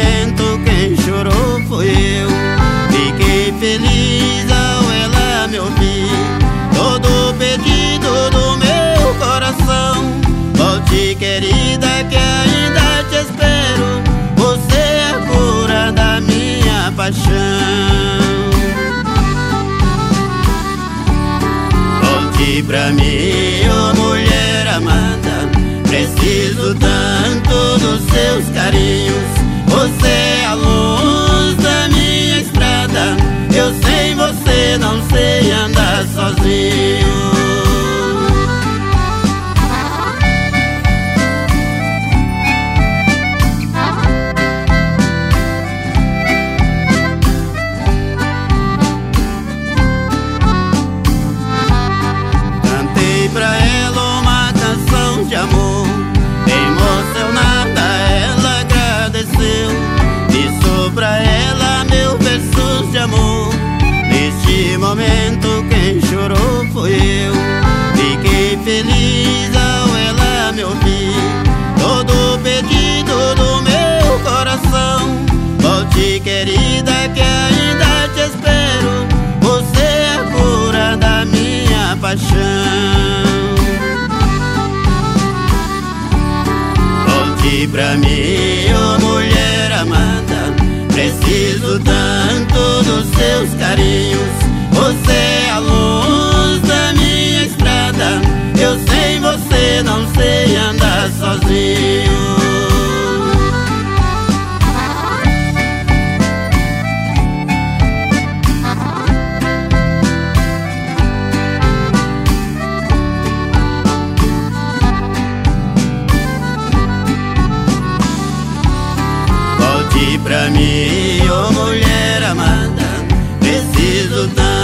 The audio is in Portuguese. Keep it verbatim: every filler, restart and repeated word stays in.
momento quem chorou foi eu. Fiquei feliz ao ela me ouvir, todo pedido do meu coração. Volte, querida, que ainda te espero, você é a cura da minha paixão. Volte pra mim, oh mulher amada, preciso tanto dos seus carinhos. Você é a luz da minha estrada, eu sem você não sei andar sozinho. Cantei pra ela uma canção de amor, emocionada ela agradeceu. Disse pra ela mil versos de amor, neste momento quem chorou foi eu. Fiquei feliz ao ela me ouvir, todo pedido do meu coração. Volte, querida, que ainda te espero, você é a cura da minha paixão. Volte pra mim, oh mulher amada, preciso tanto dos seus carinhos. Você é a luz da minha estrada, eu sem você não sei andar sozinho. Volte pra mim, oh mulher amada, preciso tanto